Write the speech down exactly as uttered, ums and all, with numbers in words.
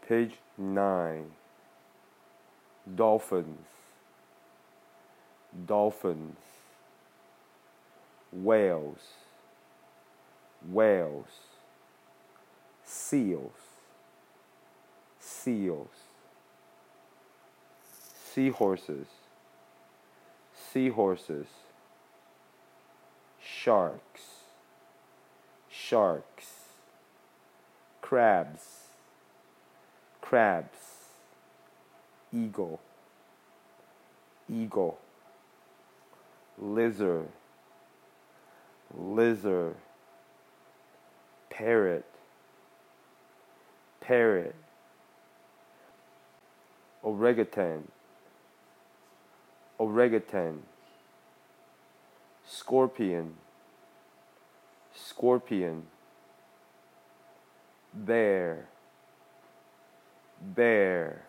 Page nine. Dolphins, dolphins. Whales, whales. Seals, seals. Seahorses, seahorses. Sharks, sharks. Crabs, crabs. Eagle, eagle. Lizard, lizard. Parrot, parrot. Orangutan, orangutan. Scorpion, scorpion. Bear, bear.